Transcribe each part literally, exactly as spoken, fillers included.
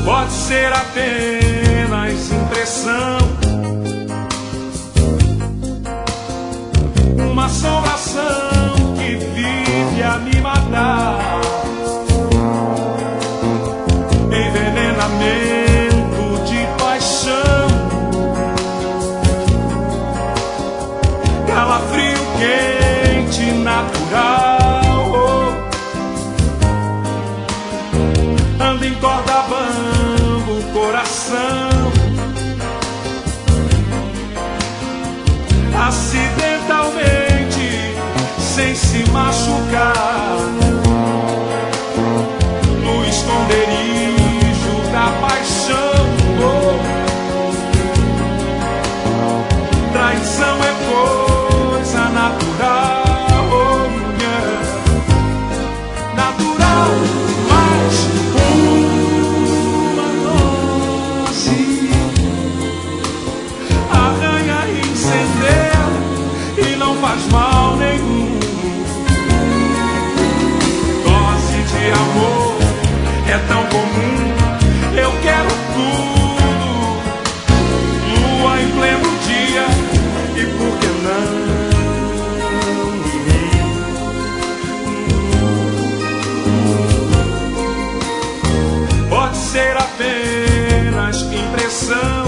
Pode ser apenas impressão, uma assombração que vive a me matar. Envenenamento de paixão, calafrio quente natural. Anda em corda bamba o coração, acidentalmente, sem se machucar, no esconderijo da paixão. Oh. Traição é coisa natural, oh, mulher. Natural, mas uma dose arranha e incendeia e não faz mal nenhum. Dose de amor é tão comum, eu quero tudo. Lua em pleno dia, e por que não? Pode ser apenas impressão,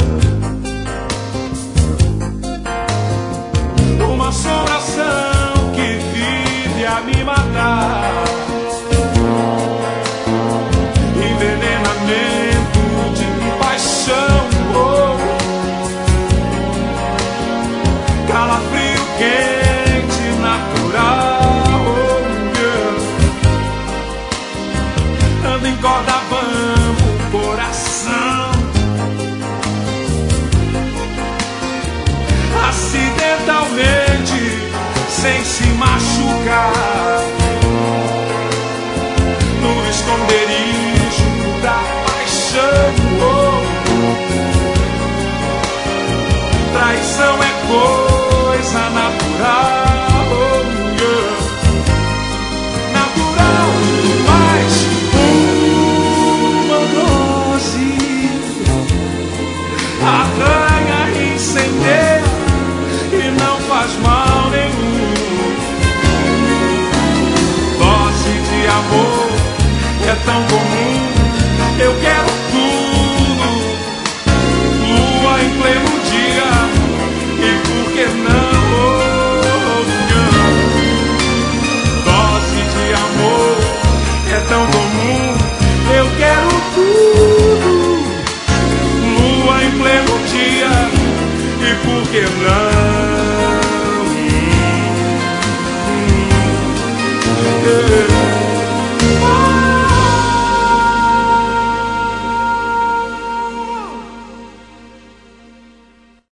uma assombração que vive a me matar. Envenenamento de paixão, oh. Calafrio quente natural, oh, yeah. Anda em corda bamba o coração, acidentalmente, sem se machucar, no esconderijo da paixão. Oh. Traição é coisa natural, oh, yeah. Natural, mas uma dose arranha e incendeia e não faz mal nenhum. Dose de amor é tão comum, eu quero tudo. Lua em pleno dia, e por que não? Oh, yeah. Dose de amor é tão comum, eu quero tudo. Lua em pleno dia, e por que não? Yeah.